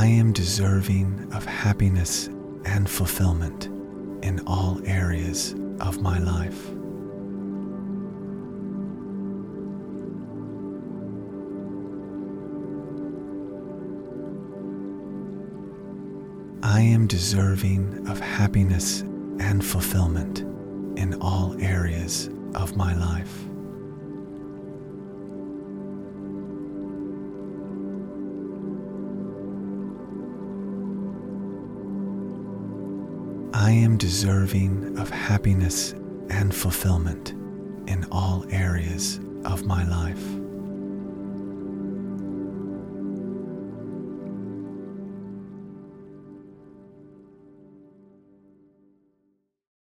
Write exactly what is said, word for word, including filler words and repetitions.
I am deserving of happiness and fulfillment in all areas of my life. I am deserving of happiness and fulfillment in all areas of my life. I am deserving of happiness and fulfillment in all areas of my life.